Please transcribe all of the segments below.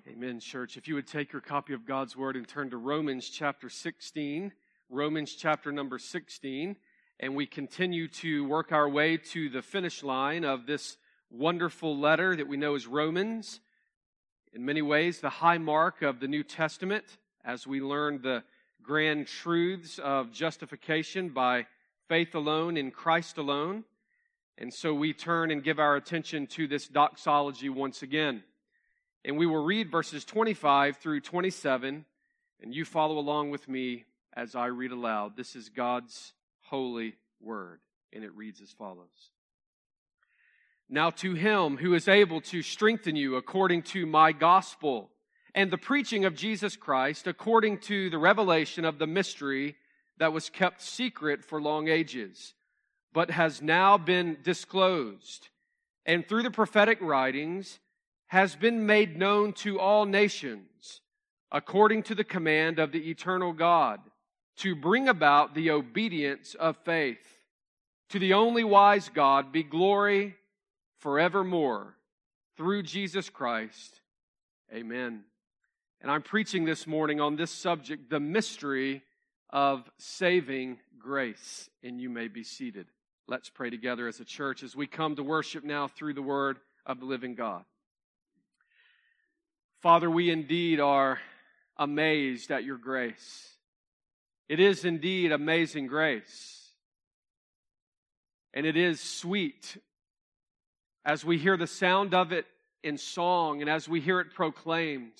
Amen, church. If you would take your copy of God's Word and turn to Romans chapter 16, Romans chapter number 16, and we continue to work our way to the finish line of this wonderful letter that we know as Romans. In many ways, the high mark of the New Testament as we learn the grand truths of justification by faith alone in Christ alone. And so we turn and give our attention to this doxology once again. And we will read verses 25 through 27, and you follow along with me as I read aloud. This is God's holy word, and it reads as follows. Now to him who is able to strengthen you according to my gospel and the preaching of Jesus Christ according to the revelation of the mystery that was kept secret for long ages, but has now been disclosed, and through the prophetic writings has been made known to all nations, according to the command of the eternal God, to bring about the obedience of faith. To the only wise God be glory forevermore, through Jesus Christ. Amen. And I'm preaching this morning on this subject, the mystery of saving grace. And you may be seated. Let's pray together as a church as we come to worship now through the word of the living God. Father, we indeed are amazed at your grace. It is indeed amazing grace. And it is sweet as we hear the sound of it in song and as we hear it proclaimed.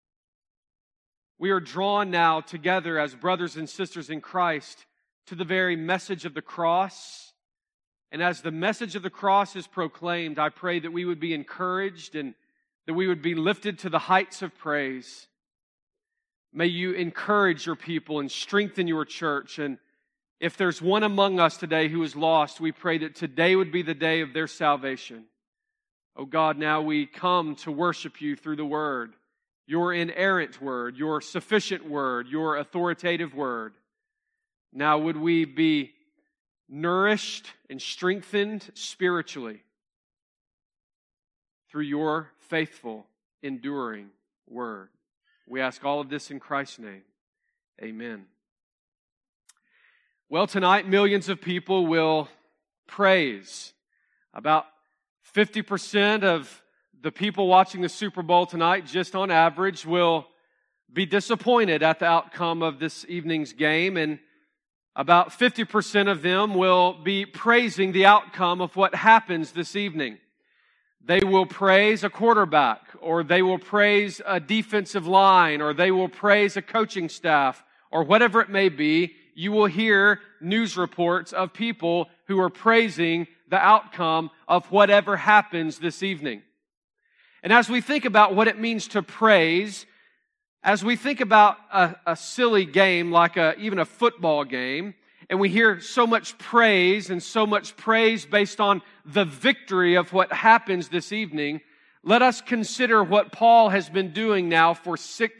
We are drawn now together as brothers and sisters in Christ to the very message of the cross. And as the message of the cross is proclaimed, I pray that we would be encouraged and that we would be lifted to the heights of praise. May you encourage your people and strengthen your church. And if there's one among us today who is lost, we pray that today would be the day of their salvation. Oh God, now we come to worship you through the Word, your inerrant Word, your sufficient Word, your authoritative Word. Now would we be nourished and strengthened spiritually through your faithful, enduring word. We ask all of this in Christ's name. Amen. Well, tonight, millions of people will praise. About 50% of the people watching the Super Bowl tonight, just on average, will be disappointed at the outcome of this evening's game, and about 50% of them will be praising the outcome of what happens this evening. They will praise a quarterback, or they will praise a defensive line, or they will praise a coaching staff, or whatever it may be. You will hear news reports of people who are praising the outcome of whatever happens this evening. And as we think about what it means to praise, as we think about a silly game like even a football game, and we hear so much praise based on the victory of what happens this evening, let us consider what Paul has been doing now for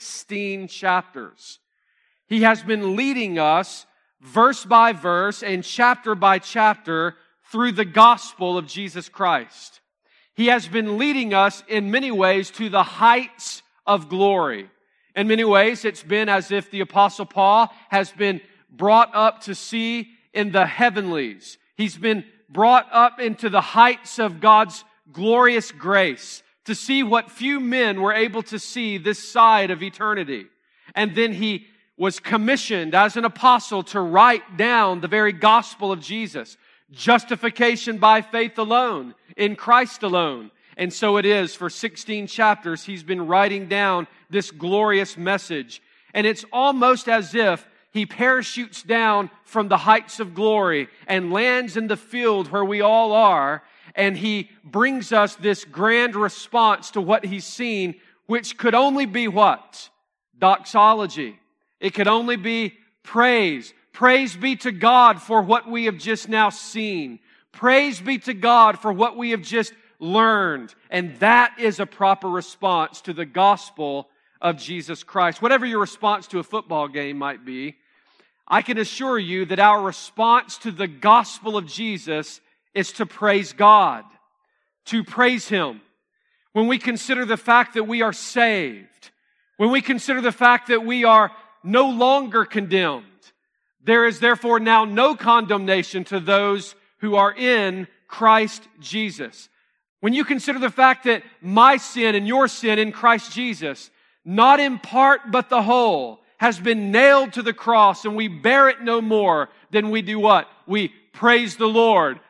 16 chapters. He has been leading us verse by verse and chapter by chapter through the gospel of Jesus Christ. He has been leading us in many ways to the heights of glory. In many ways, it's been as if the Apostle Paul has been brought up to see in the heavenlies. He's been brought up into the heights of God's glorious grace to see what few men were able to see this side of eternity. And then he was commissioned as an apostle to write down the very gospel of Jesus. Justification by faith alone, in Christ alone. And so it is for 16 chapters he's been writing down this glorious message. And it's almost as if he parachutes down from the heights of glory and lands in the field where we all are, and he brings us this grand response to what he's seen, which could only be what? Doxology. It could only be praise. Praise be to God for what we have just now seen. Praise be to God for what we have just learned. And that is a proper response to the gospel of Jesus Christ. Whatever your response to a football game might be, I can assure you that our response to the gospel of Jesus is to praise God, to praise Him. when we consider the fact that we are saved, when we consider the fact that we are no longer condemned, there is therefore now no condemnation to those who are in Christ Jesus. When you consider the fact that my sin and your sin in Christ Jesus, not in part but the whole, has been nailed to the cross and we bear it no more, then we do what? We praise the Lord,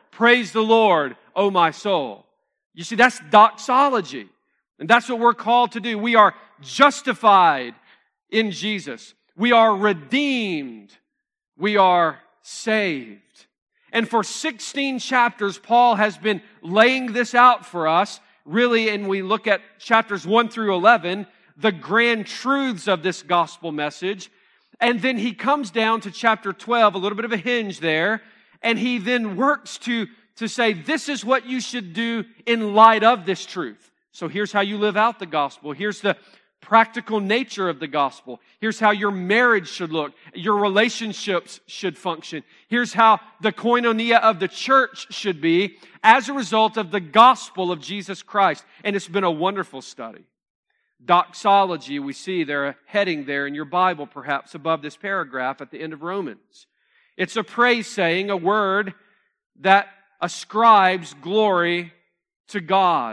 O my soul. You see, that's doxology. And that's what we're called to do. We are justified in Jesus. We are redeemed. We are saved. And for 16 chapters, Paul has been laying this out for us, really, and we look at chapters 1 through 11, the grand truths of this gospel message. And then he comes down to chapter 12, a little bit of a hinge there, and he then works to say, this is what you should do in light of this truth. So here's how you live out the gospel. Here's the practical nature of the gospel. Here's how your marriage should look. Your relationships should function. Here's how the koinonia of the church should be as a result of the gospel of Jesus Christ. And it's been a wonderful study. Doxology, we see there a heading there in your Bible, perhaps above this paragraph at the end of Romans. It's a praise saying, a word that ascribes glory to God.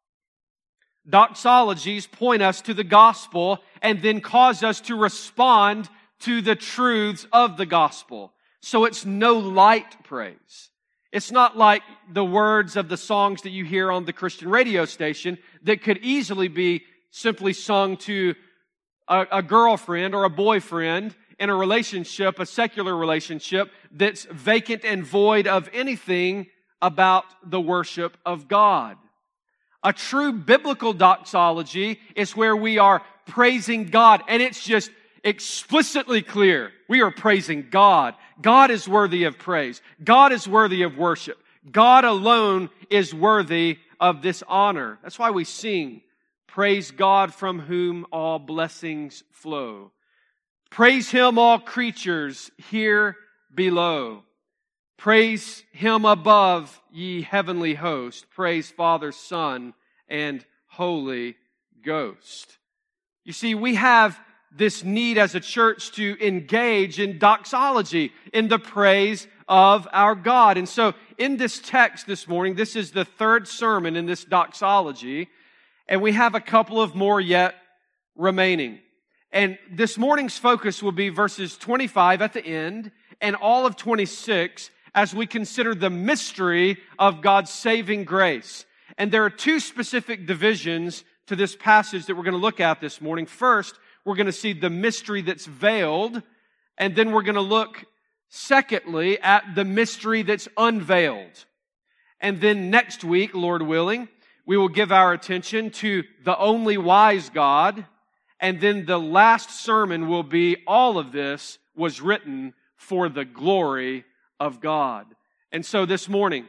Doxologies point us to the gospel and then cause us to respond to the truths of the gospel. So it's no light praise. It's not like the words of the songs that you hear on the Christian radio station that could easily be simply sung to a girlfriend or a boyfriend in a relationship, a secular relationship that's vacant and void of anything about the worship of God. A true biblical doxology is where we are praising God, and it's just explicitly clear. We are praising God. God is worthy of praise. God is worthy of worship. God alone is worthy of this honor. That's why we sing, praise God from whom all blessings flow. Praise Him, all creatures here below. Praise Him above, ye heavenly host. Praise Father, Son, and Holy Ghost. You see, we have this need as a church to engage in doxology, in the praise of our God. And so, in this text this morning, this is the third sermon in this doxology, and we have a couple of more yet remaining. And this morning's focus will be verses 25 at the end and all of 26 as we consider the mystery of God's saving grace. And there are two specific divisions to this passage that we're going to look at this morning. First, we're going to see the mystery that's veiled, and then we're going to look, secondly, at the mystery that's unveiled. And then next week, Lord willing, we will give our attention to the only wise God, and then the last sermon will be, all of this was written for the glory of God. And so this morning,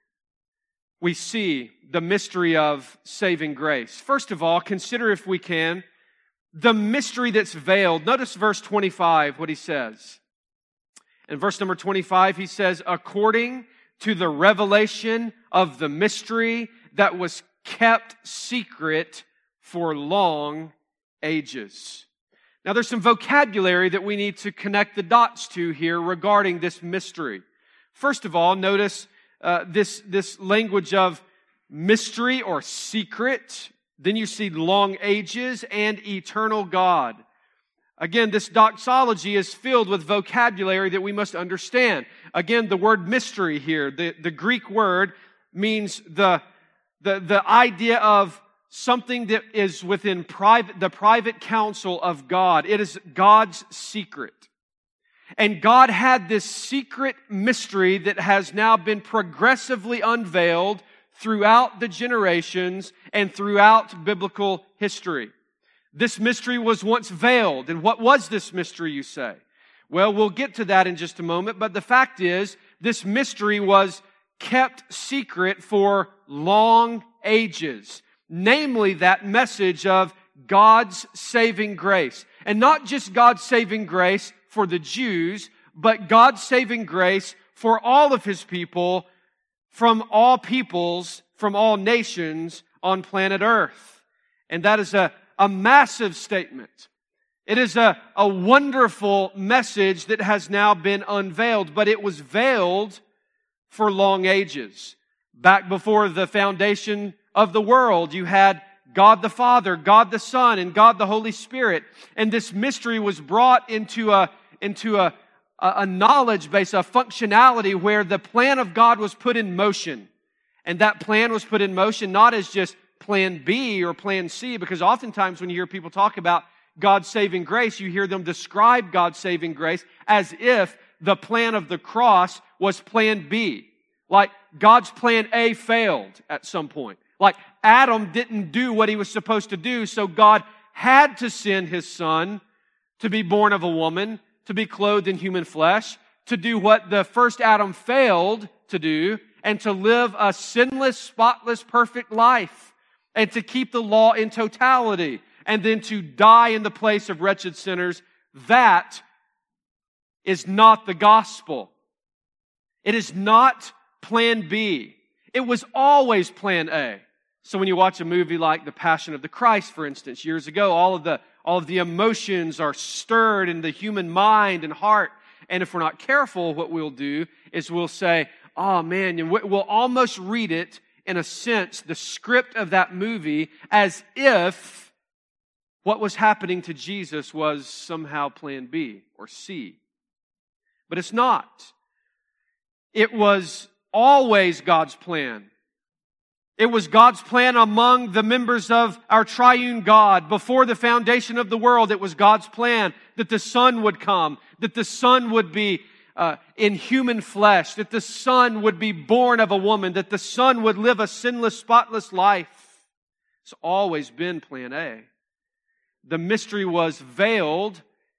we see the mystery of saving grace. First of all, consider, if we can, the mystery that's veiled. Notice verse 25, what he says. In verse number 25, he says, according to the revelation of the mystery that was kept secret for long ages. Now, there's some vocabulary that we need to connect the dots to here regarding this mystery. First of all, notice this language of mystery or secret. Then you see long ages and eternal God. Again, this doxology is filled with vocabulary that we must understand. Again, the word mystery here, the Greek word, means the idea of something that is within the private counsel of God. It is God's secret. And God had this secret mystery that has now been progressively unveiled throughout the generations and throughout biblical history. This mystery was once veiled. And what was this mystery, you say? Well, we'll get to that in just a moment, but the fact is, this mystery was kept secret for long ages. Namely, that message of God's saving grace. And not just God's saving grace for the Jews, but God's saving grace for all of His people, from all peoples, from all nations, on planet Earth. And that is a massive statement. It is a wonderful message that has now been unveiled, but it was veiled for long ages. Back before the foundation of the world, you had God the Father, God the Son, and God the Holy Spirit. And this mystery was brought into a knowledge base, a functionality where the plan of God was put in motion. And that plan was put in motion not as just plan B or plan C, because oftentimes when you hear people talk about God's saving grace, you hear them describe God's saving grace as if the plan of the cross was plan B. Like God's plan A failed at some point. Like Adam didn't do what he was supposed to do, so God had to send his son to be born of a woman, to be clothed in human flesh, to do what the first Adam failed to do, and to live a sinless, spotless, perfect life, and to keep the law in totality, and then to die in the place of wretched sinners. That is not the gospel. It is not plan B. It was always plan A. So when you watch a movie like The Passion of the Christ, for instance, years ago, all of the emotions are stirred in the human mind and heart. And if we're not careful, what we'll do is we'll say, oh man, and we'll almost read it, in a sense, the script of that movie, as if what was happening to Jesus was somehow plan B or C. But it's not. It was always God's plan. It was God's plan among the members of our triune God. Before the foundation of the world, it was God's plan that the Son would come, that the Son would be in human flesh, that the Son would be born of a woman, that the Son would live a sinless, spotless life. It's always been plan A. The mystery was veiled,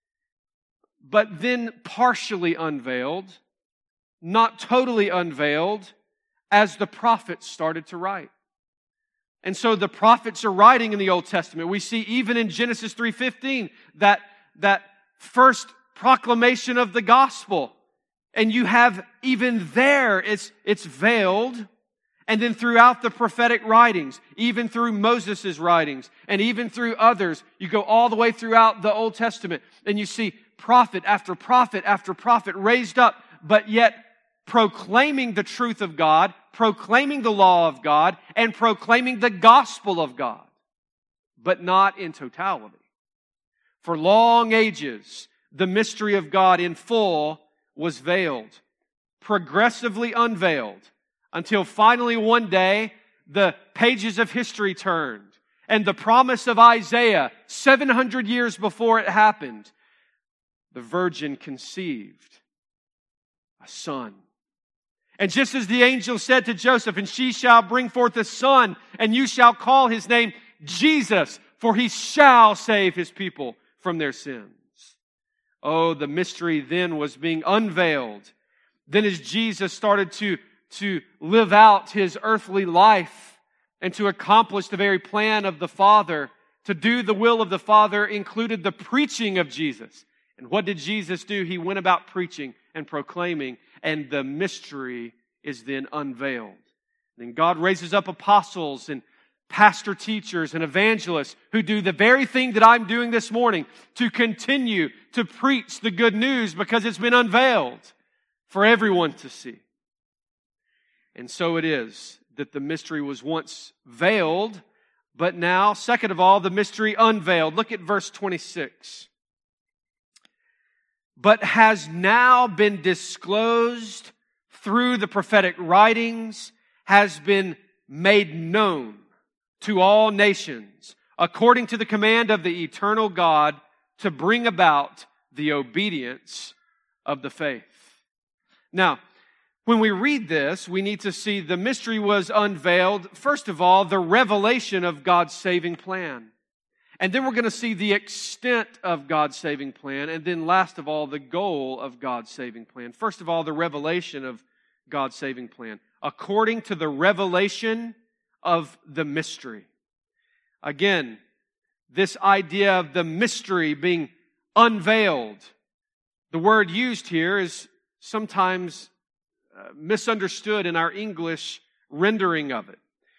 but then partially unveiled, not totally unveiled, as the prophets started to write. And so the prophets are writing in the Old Testament. We see even in Genesis 3:15 that first proclamation of the gospel. And you have even there, it's veiled. And then throughout the prophetic writings, even through Moses' writings, and even through others, you go all the way throughout the Old Testament, and you see prophet after prophet after prophet raised up, but yet proclaiming the truth of God, proclaiming the law of God, and proclaiming the gospel of God, but not in totality. For long ages, the mystery of God in full was veiled, progressively unveiled, until finally one day the pages of history turned, and the promise of Isaiah, 700 years before it happened, the virgin conceived a son. And just as the angel said to Joseph, and she shall bring forth a son, and you shall call his name Jesus, for he shall save his people from their sins. Oh, the mystery then was being unveiled. Then as Jesus started to live out his earthly life and to accomplish the very plan of the Father, to do the will of the Father included the preaching of Jesus. And what did Jesus do? He went about preaching and proclaiming, and the mystery is then unveiled. Then God raises up apostles and pastor teachers and evangelists who do the very thing that I'm doing this morning, to continue to preach the good news because it's been unveiled for everyone to see. And so it is that the mystery was once veiled, but now, second of all, the mystery unveiled. Look at verse 26. But has now been disclosed through the prophetic writings, has been made known to all nations, according to the command of the eternal God, to bring about the obedience of the faith. Now, when we read this, we need to see the mystery was unveiled. First of all, the revelation of God's saving plan. And then we're going to see the extent of God's saving plan. And then last of all, the goal of God's saving plan. First of all, the revelation of God's saving plan. According to the revelation of the mystery. Again, this idea of the mystery being unveiled. The word used here is sometimes misunderstood in our English rendering of it.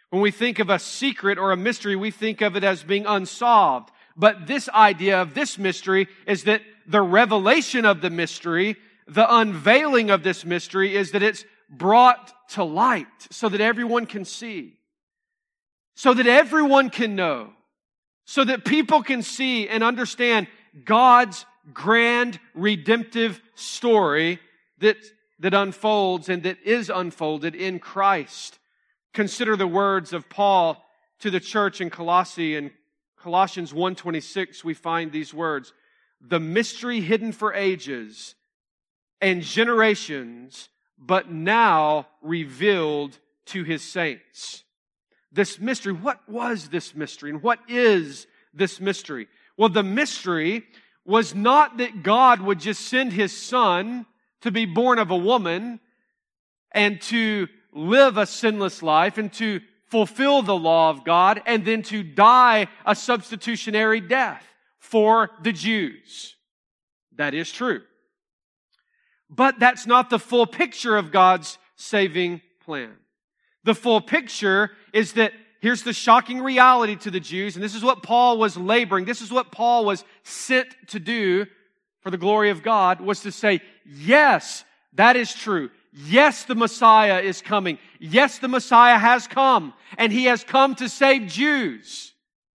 When we think of a secret or a mystery, we think of it as being unsolved. But this idea of this mystery is that the revelation of the mystery, the unveiling of this mystery, is that it's brought to light so that everyone can see, so that everyone can know, so that people can see and understand God's grand redemptive story that unfolds and that is unfolded in Christ. Consider the words of Paul to the church in Colossae. In Colossians 1:26, we find these words, "The mystery hidden for ages and generations, but now revealed to His saints." This mystery, what was this mystery? And what is this mystery? Well, the mystery was not that God would just send His Son to be born of a woman and to live a sinless life and to fulfill the law of God and then to die a substitutionary death for the Jews. That is true. But that's not the full picture of God's saving plan. The full picture is that here's the shocking reality to the Jews, and this is what Paul was laboring, this is what Paul was sent to do for the glory of God, was to say, yes, that is true. Yes, the Messiah is coming. Yes, the Messiah has come, and He has come to save Jews.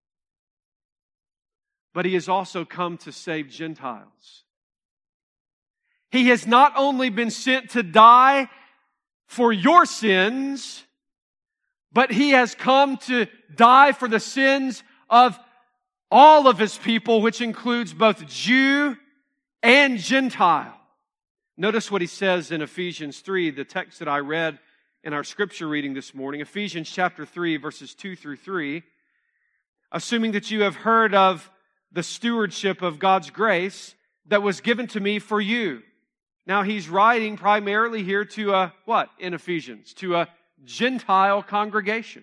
But He has also come to save Gentiles. He has not only been sent to die for your sins, but He has come to die for the sins of all of His people, which includes both Jew and Gentile. Notice what he says in Ephesians 3, the text that I read in our scripture reading this morning. Ephesians chapter 3, verses 2 through 3. "Assuming that you have heard of the stewardship of God's grace that was given to me for you." Now he's writing primarily here to what in Ephesians? To a Gentile congregation.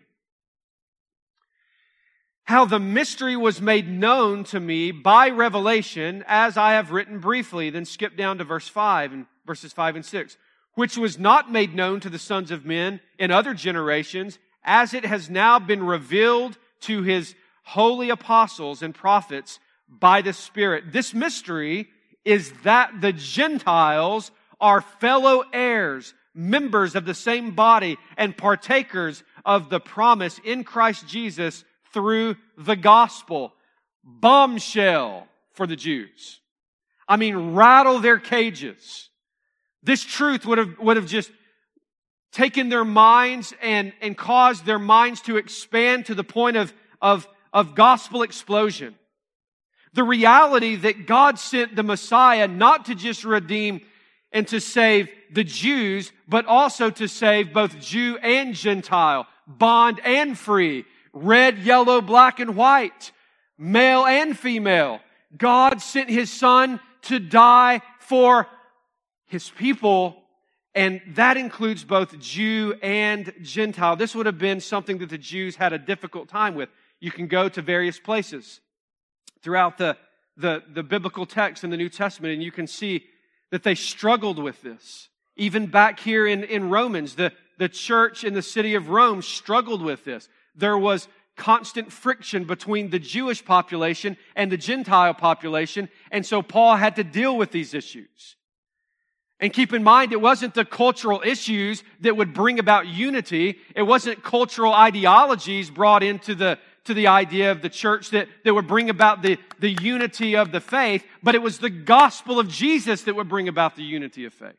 "How the mystery was made known to me by revelation, as I have written briefly." Then skip down to verse 5 and verses 5 and 6. "Which was not made known to the sons of men in other generations, as it has now been revealed to His holy apostles and prophets by the Spirit." This mystery is that the Gentiles are fellow heirs, members of the same body, and partakers of the promise in Christ Jesus through the gospel. Bombshell for the Jews. I mean, rattle their cages. This truth would have just taken their minds and caused their minds to expand to the point of gospel explosion. The reality that God sent the Messiah not to just redeem and to save the Jews, but also to save both Jew and Gentile, bond and free, red, yellow, black, and white, male and female. God sent His Son to die for His people, and that includes both Jew and Gentile. This would have been something that the Jews had a difficult time with. You can go to various places throughout the biblical text in the New Testament, and you can see that they struggled with this. Even back here in Romans, the church in the city of Rome struggled with this. There was constant friction between the Jewish population and the Gentile population, and so Paul had to deal with these issues. And keep in mind, it wasn't the cultural issues that would bring about unity. It wasn't cultural ideologies brought into the idea of the church that would bring about the unity of the faith, but it was the gospel of Jesus that would bring about the unity of faith.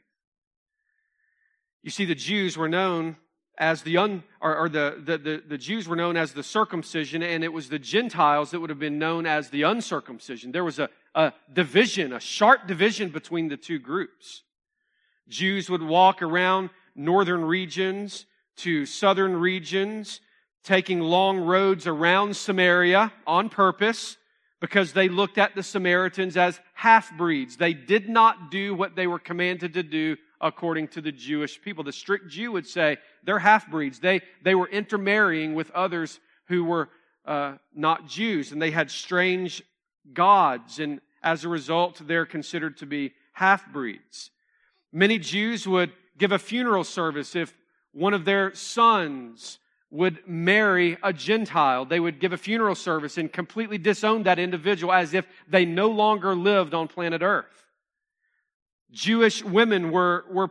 You see, the Jews were known as the Jews were known as the circumcision, and it was the Gentiles that would have been known as the uncircumcision. There was a division, a sharp division between the two groups. Jews would walk around northern regions to southern regions, taking long roads around Samaria on purpose because they looked at the Samaritans as half-breeds. They did not do what they were commanded to do according to the Jewish people. The strict Jew would say they're half-breeds. They were intermarrying with others who were not Jews, and they had strange gods, and as a result, they're considered to be half-breeds. Many Jews would give a funeral service if one of their sons would marry a Gentile. They would give a funeral service and completely disown that individual as if they no longer lived on planet Earth. Jewish women were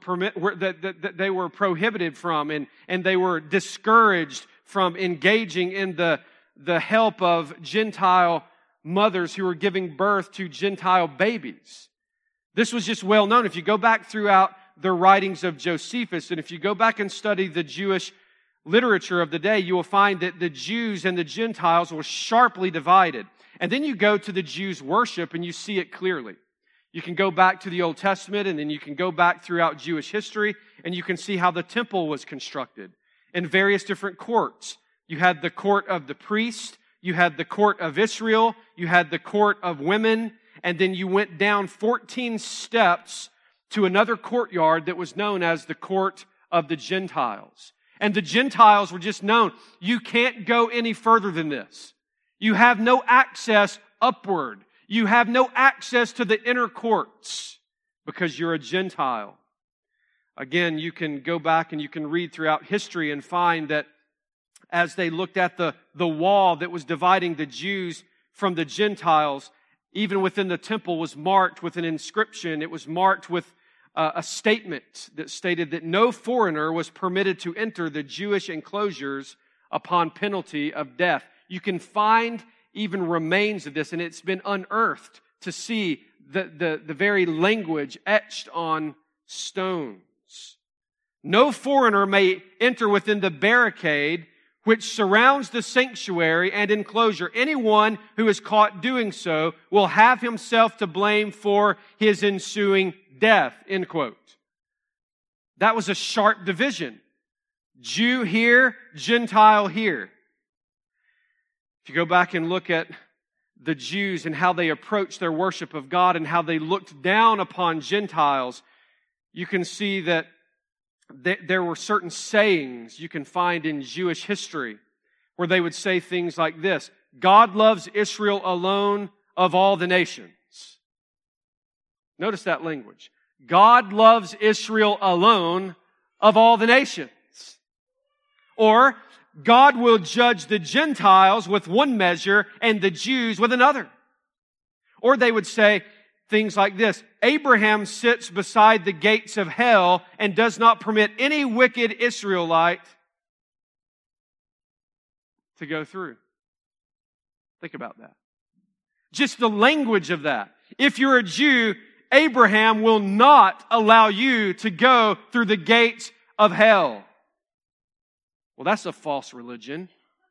prohibited from and they were discouraged from engaging in the help of Gentile mothers who were giving birth to Gentile babies. This was just well known. If you go back throughout the writings of Josephus, and if you go back and study the Jewish literature of the day, you will find that the Jews and the Gentiles were sharply divided. And then you go to the Jews' worship and you see it clearly. You can go back to the Old Testament and then you can go back throughout Jewish history and you can see how the temple was constructed in various different courts. You had the court of the priest, you had the court of Israel, you had the court of women, and then you went down 14 steps to another courtyard that was known as the court of the Gentiles. And the Gentiles were just known. You can't go any further than this. You have no access upward. You have no access to the inner courts because you're a Gentile. Again, you can go back and you can read throughout history and find that as they looked at the wall that was dividing the Jews from the Gentiles, even within the temple was marked with an inscription. It was marked with a statement that stated that no foreigner was permitted to enter the Jewish enclosures upon penalty of death. You can find even remains of this, and it's been unearthed to see the very language etched on stones. No foreigner may enter within the barricade which surrounds the sanctuary and enclosure. Anyone who is caught doing so will have himself to blame for his ensuing death, end quote. That was a sharp division. Jew here, Gentile here. If you go back and look at the Jews and how they approached their worship of God and how they looked down upon Gentiles, you can see that there were certain sayings you can find in Jewish history where they would say things like this: God loves Israel alone of all the nations. Notice that language. God loves Israel alone of all the nations. Or, God will judge the Gentiles with one measure and the Jews with another. Or they would say things like this: Abraham sits beside the gates of hell and does not permit any wicked Israelite to go through. Think about that. Just the language of that. If you're a Jew, Abraham will not allow you to go through the gates of hell. Well, that's a false religion.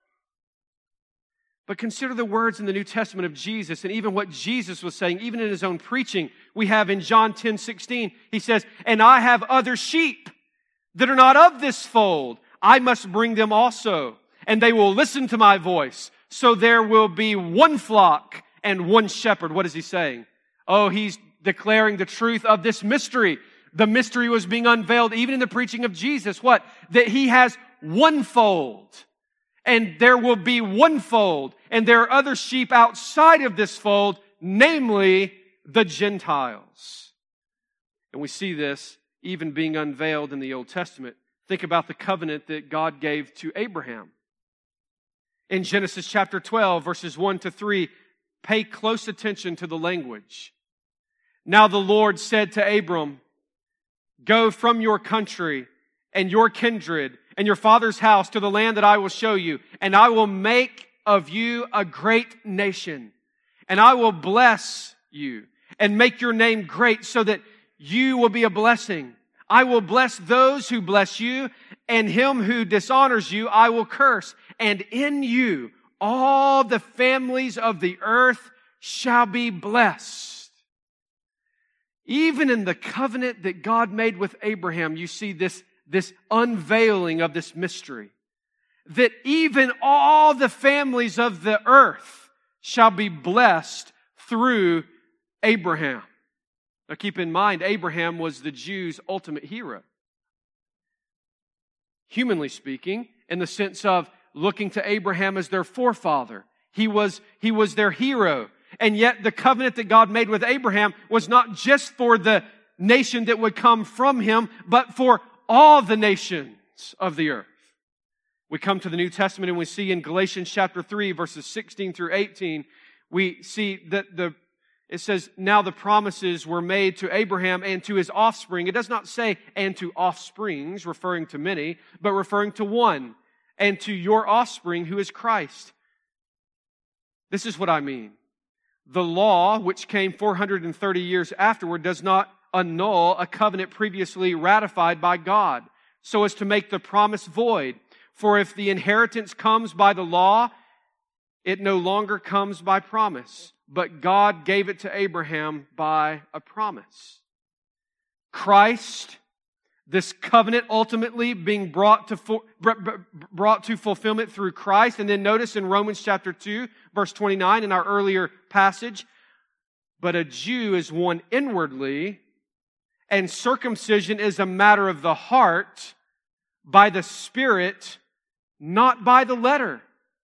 But consider the words in the New Testament of Jesus and even what Jesus was saying, even in His own preaching. We have in John 10:16, He says, "And I have other sheep that are not of this fold. I must bring them also, and they will listen to my voice. So there will be one flock and one shepherd." What is He saying? Oh, He's declaring the truth of this mystery. The mystery was being unveiled even in the preaching of Jesus. What? That He has one fold. And there will be one fold. And there are other sheep outside of this fold, namely the Gentiles. And we see this even being unveiled in the Old Testament. Think about the covenant that God gave to Abraham. In Genesis chapter 12, verses 1 to 3, pay close attention to the language. Now the Lord said to Abram, "Go from your country and your kindred and your father's house to the land that I will show you, and I will make of you a great nation, and I will bless you and make your name great so that you will be a blessing. I will bless those who bless you, and him who dishonors you I will curse. And in you all the families of the earth shall be blessed." Even in the covenant that God made with Abraham, you see this unveiling of this mystery. That even all the families of the earth shall be blessed through Abraham. Now keep in mind, Abraham was the Jews' ultimate hero. Humanly speaking, in the sense of looking to Abraham as their forefather. He was their hero. And yet the covenant that God made with Abraham was not just for the nation that would come from him, but for all the nations of the earth We come to the New Testament and we see in Galatians chapter 3, verses 16 through 18, we see that it says, now the promises were made to Abraham and to his offspring. It does not say, and to offsprings, referring to many, but referring to one, and to your offspring, who is Christ. This is what I mean. The law, which came 430 years afterward, does not annul a covenant previously ratified by God, so as to make the promise void. For if the inheritance comes by the law, it no longer comes by promise, but God gave it to Abraham by a promise. Christ, this covenant ultimately being brought to fulfillment through Christ. And then notice in Romans chapter 2, verse 29 in our earlier passage, but a Jew is one inwardly, and circumcision is a matter of the heart, by the Spirit, not by the letter.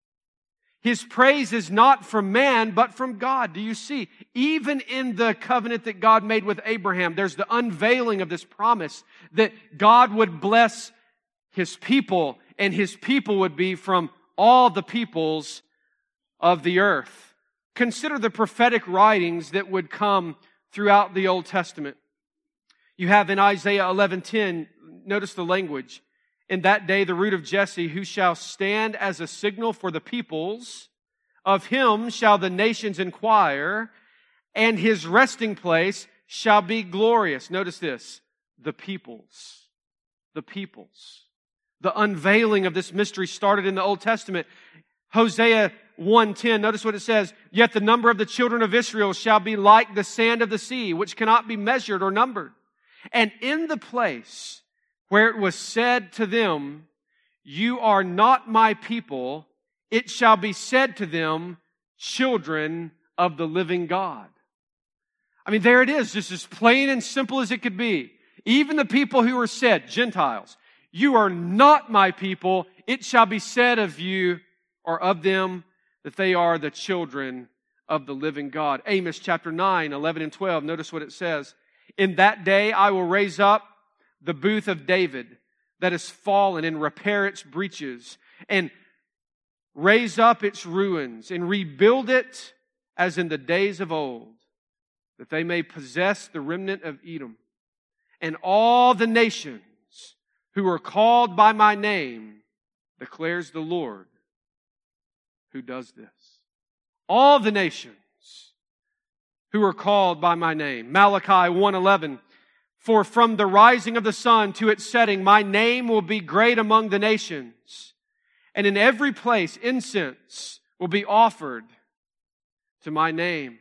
His praise is not from man, but from God. Do you see? Even in the covenant that God made with Abraham, there's the unveiling of this promise that God would bless His people, and His people would be from all the peoples of the earth. Consider the prophetic writings that would come throughout the Old Testament. You have in Isaiah 11:10, notice the language. In that day, the root of Jesse, who shall stand as a signal for the peoples, of him shall the nations inquire, and his resting place shall be glorious. Notice this, the peoples. The peoples. The unveiling of this mystery started in the Old Testament. Hosea 1:10, notice what it says, yet the number of the children of Israel shall be like the sand of the sea, which cannot be measured or numbered. And in the place where it was said to them, you are not my people, it shall be said to them, children of the living God. I mean, there it is, just as plain and simple as it could be. Even the people who were said, Gentiles, you are not my people, it shall be said of you or of them that they are the children of the living God. Amos chapter 9, 11 and 12, notice what it says. In that day I will raise up the booth of David that is fallen, and repair its breaches, and raise up its ruins, and rebuild it as in the days of old, that they may possess the remnant of Edom. And all the nations who are called by my name, declares the Lord, who does this. All the nations who are called by my name. Malachi 1:11, for from the rising of the sun to its setting, my name will be great among the nations. And in every place, incense will be offered to my name.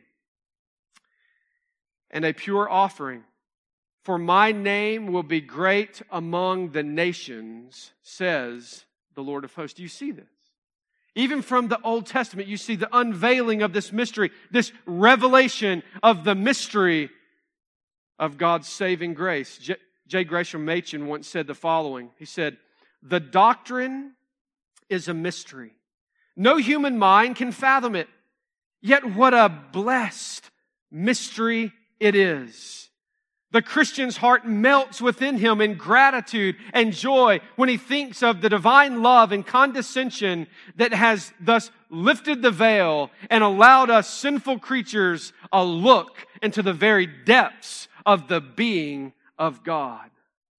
And a pure offering. For my name will be great among the nations, says the Lord of hosts. Do you see this? Even from the Old Testament, you see the unveiling of this mystery, this revelation of the mystery of God's saving grace. J. Gresham Machen once said the following. He said, the doctrine is a mystery. No human mind can fathom it. Yet what a blessed mystery it is. The Christian's heart melts within him in gratitude and joy when he thinks of the divine love and condescension that has thus lifted the veil and allowed us sinful creatures a look into the very depths of the being of God.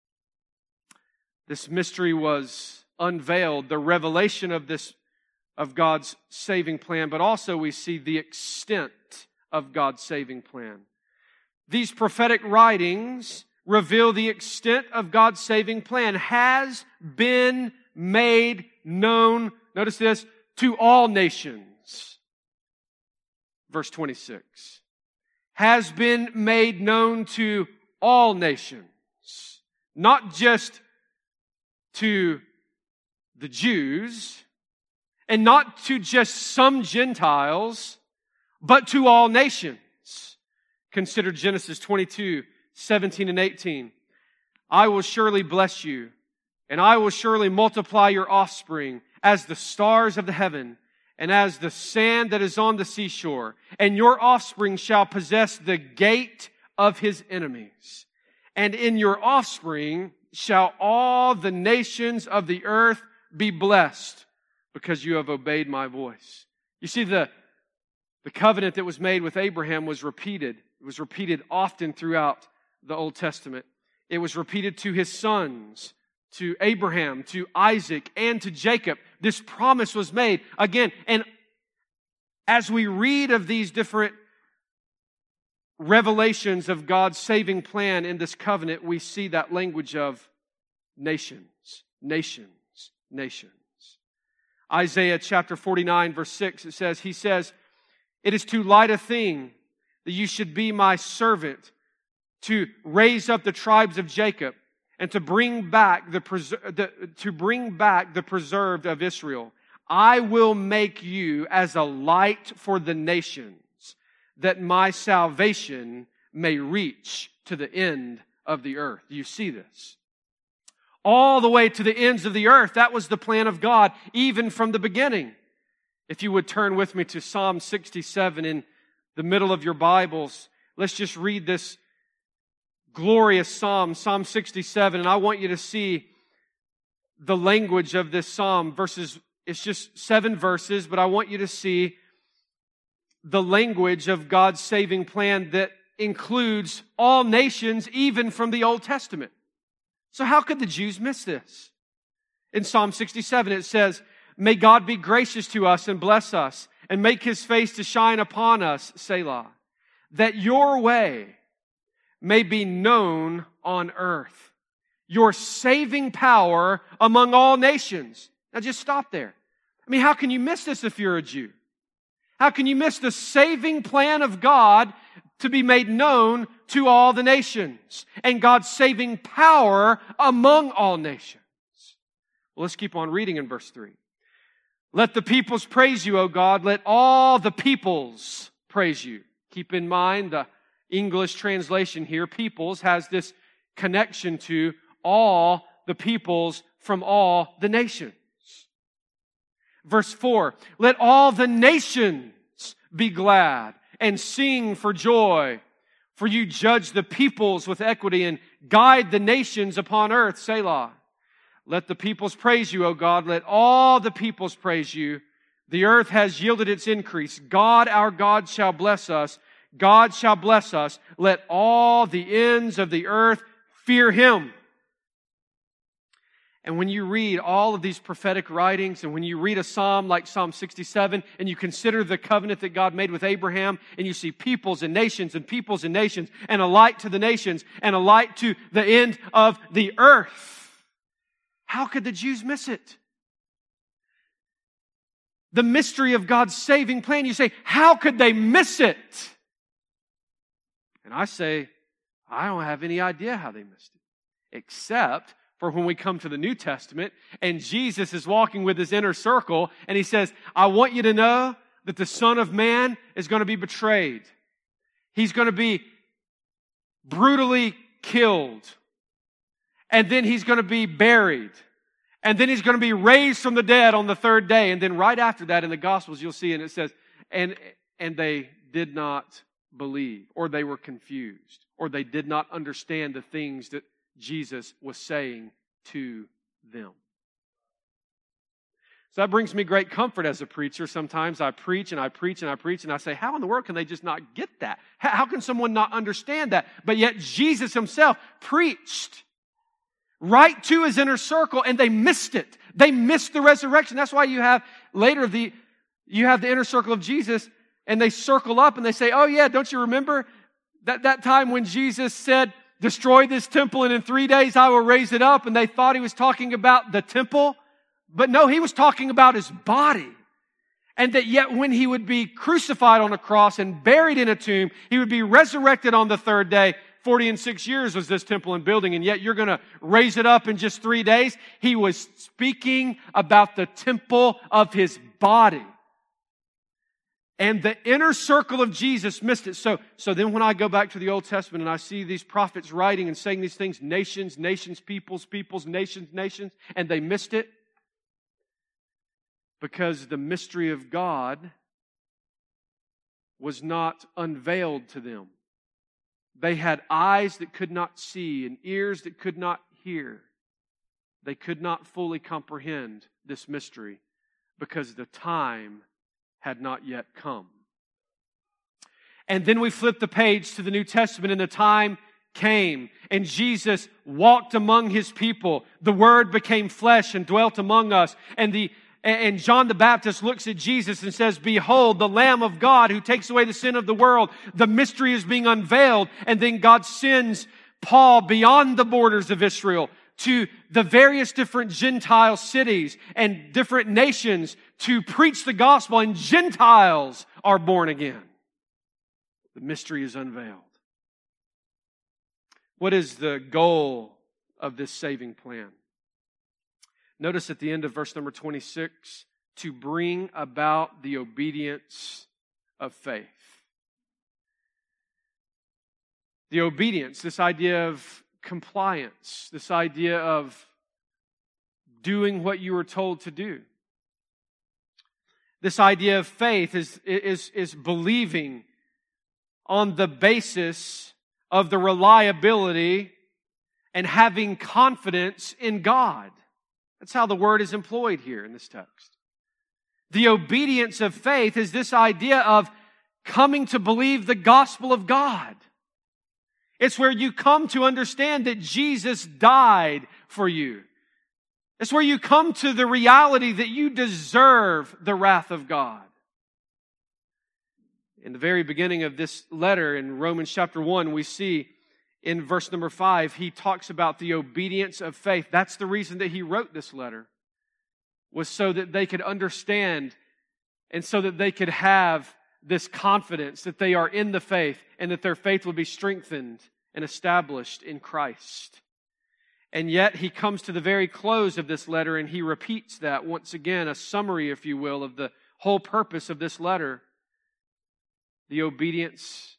This mystery was unveiled, the revelation of God's saving plan, but also we see the extent of God's saving plan. These prophetic writings reveal the extent of God's saving plan has been made known, notice this, to all nations. Verse 26. Has been made known to all nations. Not just to the Jews, and not to just some Gentiles, but to all nations. Consider Genesis 22, 17 and 18. I will surely bless you, and I will surely multiply your offspring as the stars of the heaven, and as the sand that is on the seashore. And your offspring shall possess the gate of his enemies. And in your offspring shall all the nations of the earth be blessed because you have obeyed my voice. You see, the covenant that was made with Abraham was repeated. It was repeated often throughout the Old Testament. It was repeated to his sons, to Abraham, to Isaac, and to Jacob. This promise was made again. And as we read of these different revelations of God's saving plan in this covenant, we see that language of nations, nations, nations. Isaiah chapter 49, verse 6, He says, "It is too light a thing that you should be my servant, to raise up the tribes of Jacob and to bring back the preserved of Israel. I will make you as a light for the nations, that my salvation may reach to the end of the earth." Do you see this? All the way to the ends of the earth. That was the plan of God, even from the beginning. If you would turn with me to Psalm 67 in the middle of your Bibles, let's just read this glorious psalm, Psalm 67, and I want you to see the language of this psalm. It's just 7 verses, but I want you to see the language of God's saving plan that includes all nations, even from the Old Testament. So how could the Jews miss this? In Psalm 67 it says, "May God be gracious to us and bless us, and make His face to shine upon us, Selah, that your way may be known on earth, your saving power among all nations." Now just stop there. I mean, how can you miss this if you're a Jew? How can you miss the saving plan of God to be made known to all the nations and God's saving power among all nations? Well, let's keep on reading in verse 3. "Let the peoples praise you, O God. Let all the peoples praise you." Keep in mind the English translation here, peoples, has this connection to all the peoples from all the nations. Verse 4, "Let all the nations be glad and sing for joy, for you judge the peoples with equity and guide the nations upon earth, Selah. Let the peoples praise you, O God. Let all the peoples praise you. The earth has yielded its increase. God, our God, shall bless us. God shall bless us. Let all the ends of the earth fear Him." And when you read all of these prophetic writings, and when you read a psalm like Psalm 67, and you consider the covenant that God made with Abraham, and you see peoples and nations and peoples and nations, and a light to the nations, and a light to the end of the earth, how could the Jews miss it? The mystery of God's saving plan. You say, how could they miss it? And I say, I don't have any idea how they missed it. Except for when we come to the New Testament and Jesus is walking with His inner circle and He says, "I want you to know that the Son of Man is going to be betrayed. He's going to be brutally killed. And then He's going to be buried. And then He's going to be raised from the dead on the 3rd day." And then right after that in the Gospels you'll see, and it says, and they did not believe, or they were confused, or they did not understand the things that Jesus was saying to them. So that brings me great comfort as a preacher. Sometimes I preach and I preach and I preach and I say, how in the world can they just not get that? How can someone not understand that? But yet Jesus Himself preached right to His inner circle and they missed it. They missed the resurrection. That's why you have later you have the inner circle of Jesus and they circle up and they say, "Oh yeah, don't you remember that time when Jesus said, 'Destroy this temple and in 3 days I will raise it up'?" And they thought He was talking about the temple. But no, He was talking about His body. And that yet when He would be crucified on a cross and buried in a tomb, He would be resurrected on the 3rd day. 40 and 6 years was this temple and building, and yet you're going to raise it up in just 3 days. He was speaking about the temple of His body. And the inner circle of Jesus missed it. So then when I go back to the Old Testament and I see these prophets writing and saying these things, nations, nations, peoples, peoples, nations, nations, and they missed it because the mystery of God was not unveiled to them. They had eyes that could not see and ears that could not hear. they could not fully comprehend this mystery because the time had not yet come. And then we flip the page to the New Testament, and the time came, and Jesus walked among His people. The Word became flesh and dwelt among us. And John the Baptist looks at Jesus and says, "Behold, the Lamb of God who takes away the sin of the world." The mystery is being unveiled, and then God sends Paul beyond the borders of Israel to the various different Gentile cities and different nations to preach the gospel, and Gentiles are born again. The mystery is unveiled. What is the goal of this saving plan? Notice at the end of verse number 26, to bring about the obedience of faith. The obedience, this idea of compliance, this idea of doing what you were told to do. This idea of faith is believing on the basis of the reliability and having confidence in God. That's how the word is employed here in this text. The obedience of faith is this idea of coming to believe the gospel of God. It's where you come to understand that Jesus died for you. It's where you come to the reality that you deserve the wrath of God. In the very beginning of this letter in Romans chapter 1, we see in verse number 5, he talks about the obedience of faith. That's the reason that he wrote this letter, was so that they could understand and so that they could have this confidence that they are in the faith and that their faith will be strengthened and established in Christ. And yet he comes to the very close of this letter and he repeats that once again, a summary, if you will, of the whole purpose of this letter. The obedience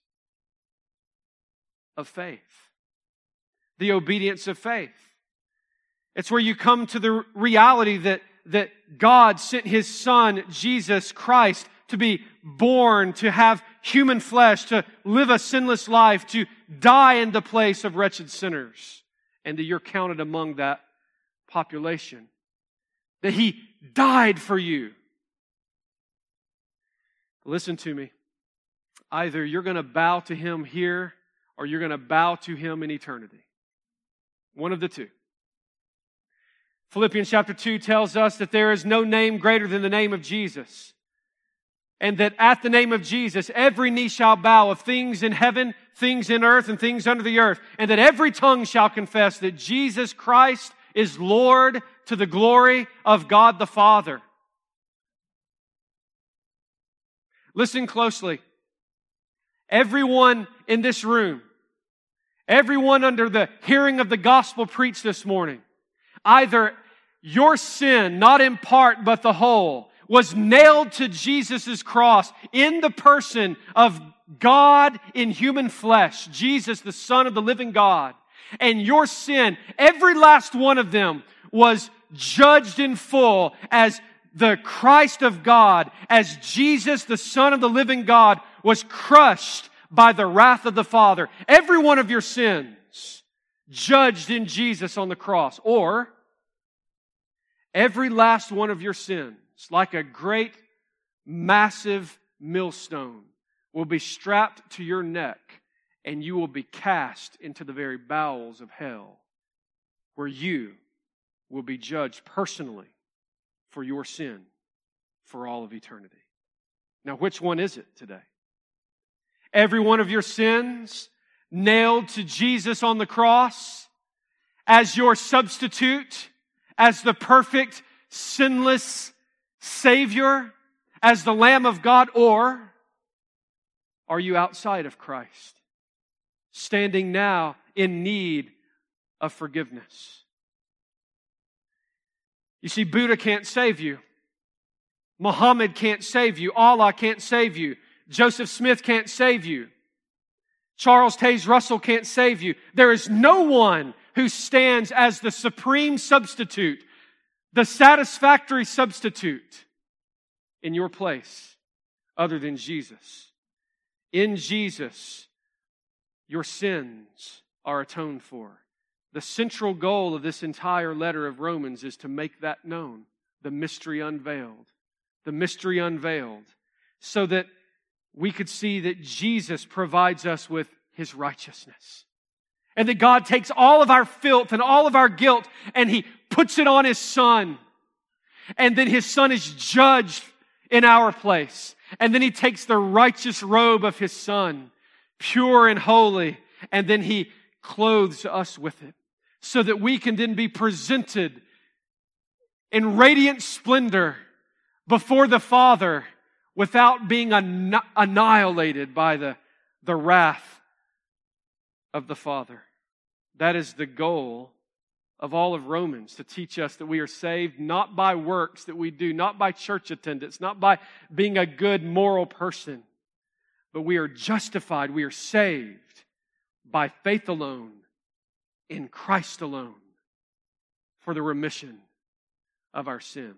of faith. The obedience of faith. It's where you come to the reality that God sent His Son, Jesus Christ, to be born, to have human flesh, to live a sinless life, to die in the place of wretched sinners, and that you're counted among that population. That He died for you. Listen to me. Either you're going to bow to Him here or you're going to bow to Him in eternity. One of the two. Philippians chapter 2 tells us that there is no name greater than the name of Jesus. And that at the name of Jesus, every knee shall bow of things in heaven, things in earth, and things under the earth. And that every tongue shall confess that Jesus Christ is Lord to the glory of God the Father. Listen closely. Everyone in this room, everyone under the hearing of the gospel preached this morning, either your sin, not in part but the whole, was nailed to Jesus' cross in the person of God in human flesh, Jesus, the Son of the living God. And your sin, every last one of them, was judged in full as the Christ of God, as Jesus, the Son of the living God, was crushed by the wrath of the Father. Every one of your sins judged in Jesus on the cross. Or every last one of your sins, like a great, massive millstone, will be strapped to your neck and you will be cast into the very bowels of hell, where you will be judged personally for your sin for all of eternity. Now, which one is it today? Every one of your sins nailed to Jesus on the cross as your substitute, as the perfect, sinless Savior, as the Lamb of God? Or are you outside of Christ, standing now in need of forgiveness? You see, Buddha can't save you. Muhammad can't save you. Allah can't save you. Joseph Smith can't save you. Charles Taze Russell can't save you. There is no one who stands as the supreme substitute, the satisfactory substitute in your place other than Jesus. In Jesus, your sins are atoned for. The central goal of this entire letter of Romans is to make that known. The mystery unveiled. The mystery unveiled. So that we could see that Jesus provides us with His righteousness. And that God takes all of our filth and all of our guilt and He puts it on His Son. And then His Son is judged in our place. And then He takes the righteous robe of His Son, pure and holy, and then He clothes us with it, so that we can then be presented in radiant splendor before the Father without being annihilated by the wrath of the Father. That is the goal of all of Romans, to teach us that we are saved not by works that we do, not by church attendance, not by being a good moral person, but we are justified, we are saved by faith alone, in Christ alone, for the remission of our sins.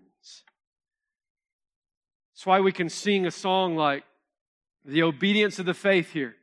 That's why we can sing a song like the obedience of the faith here.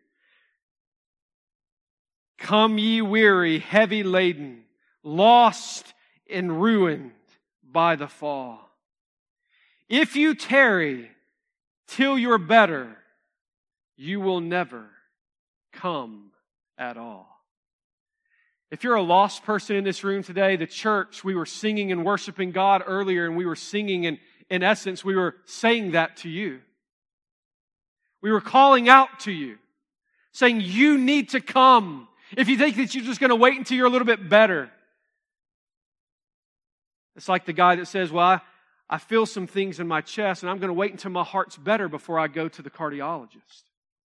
Come ye weary, heavy laden, lost and ruined by the fall. If you tarry till you're better, you will never come at all. If you're a lost person in this room today, the church, we were singing and worshiping God earlier, and we were singing, and in essence, we were saying that to you. We were calling out to you, saying, you need to come. If you think that you're just going to wait until you're a little bit better. It's like the guy that says, well, I feel some things in my chest, and I'm going to wait until my heart's better before I go to the cardiologist.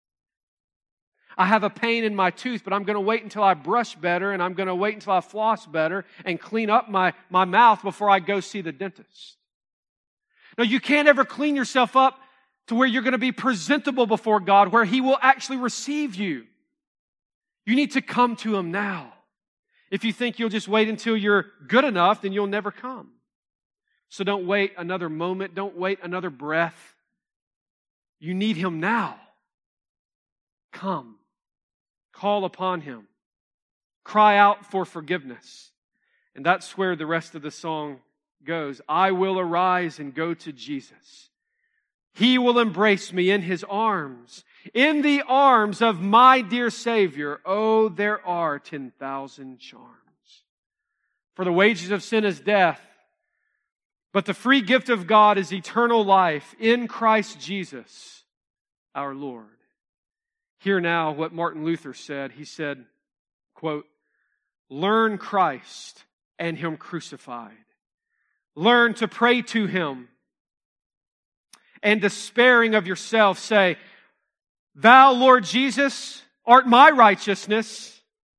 I have a pain in my tooth, but I'm going to wait until I brush better, and I'm going to wait until I floss better and clean up my mouth before I go see the dentist. No, you can't ever clean yourself up to where you're going to be presentable before God, where He will actually receive you. You need to come to Him now. If you think you'll just wait until you're good enough, then you'll never come. So don't wait another moment. Don't wait another breath. You need Him now. Come. Call upon Him. Cry out for forgiveness. And that's where the rest of the song goes. I will arise and go to Jesus. He will embrace me in His arms. In the arms of my dear Savior, oh, there are 10,000 charms. For the wages of sin is death, but the free gift of God is eternal life in Christ Jesus, our Lord. Hear now what Martin Luther said. He said, quote, learn Christ and Him crucified. Learn to pray to Him, and despairing of yourself say, Thou, Lord Jesus, art my righteousness,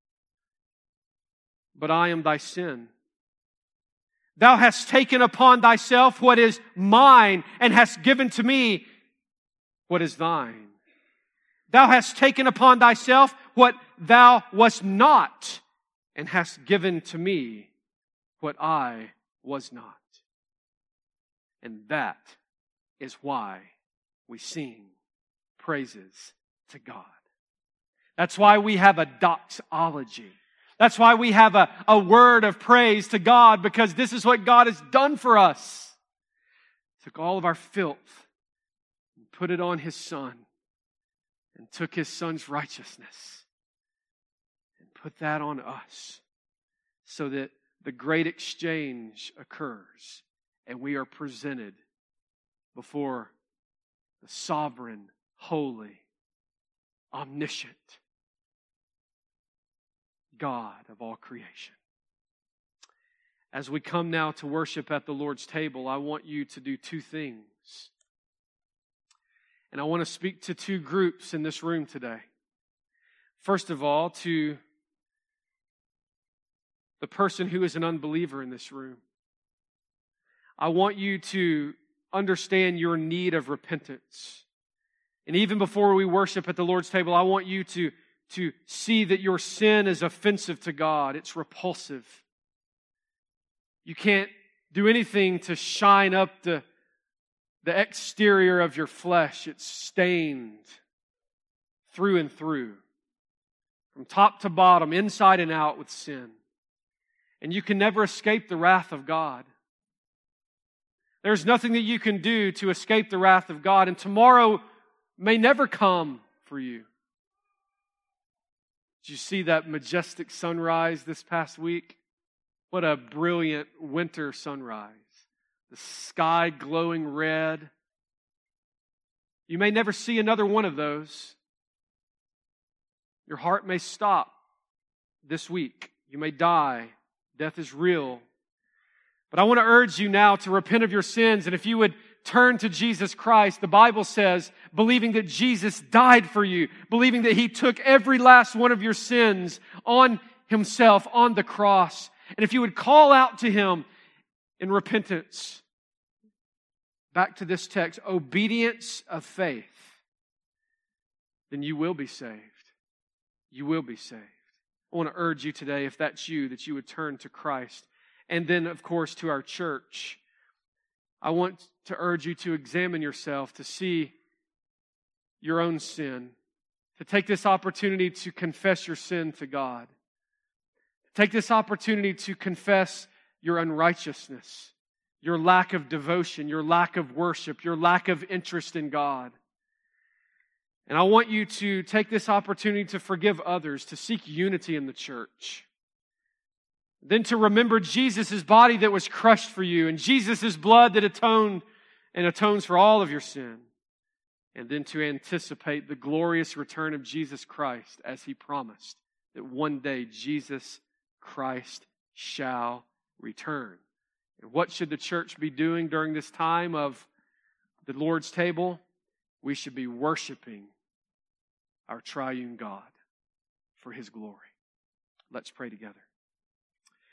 but I am thy sin. Thou hast taken upon thyself what is mine, and hast given to me what is thine. Thou hast taken upon thyself what thou wast not, and hast given to me what I was not. And that is why we sing praises to God. That's why we have a doxology. That's why we have a word of praise to God, because this is what God has done for us. Took all of our filth and put it on His Son, and took His Son's righteousness and put that on us, so that the great exchange occurs and we are presented before the sovereign, holy, omniscient God of all creation. As we come now to worship at the Lord's table, I want you to do two things. And I want to speak to two groups in this room today. First of all, to the person who is an unbeliever in this room. I want you to understand your need of repentance. And even before we worship at the Lord's table, I want you to see that your sin is offensive to God. It's repulsive. You can't do anything to shine up the exterior of your flesh. It's stained through and through, from top to bottom, inside and out with sin. And you can never escape the wrath of God. There's nothing that you can do to escape the wrath of God, and tomorrow may never come for you. Did you see that majestic sunrise this past week? What a brilliant winter sunrise. The sky glowing red. You may never see another one of those. Your heart may stop this week. You may die. Death is real. But I want to urge you now to repent of your sins. And if you would turn to Jesus Christ, the Bible says, believing that Jesus died for you, believing that He took every last one of your sins on Himself on the cross. And if you would call out to Him in repentance, back to this text, obedience of faith, then you will be saved. You will be saved. I want to urge you today, if that's you, that you would turn to Christ. And then, of course, to our church. I want to urge you to examine yourself, to see your own sin, to take this opportunity to confess your sin to God. Take this opportunity to confess your unrighteousness, your lack of devotion, your lack of worship, your lack of interest in God. And I want you to take this opportunity to forgive others, to seek unity in the church. Then to remember Jesus' body that was crushed for you, and Jesus' blood that atoned and atones for all of your sin. And then to anticipate the glorious return of Jesus Christ, as He promised, that one day Jesus Christ shall return. And what should the church be doing during this time of the Lord's table? We should be worshiping our triune God for His glory. Let's pray together.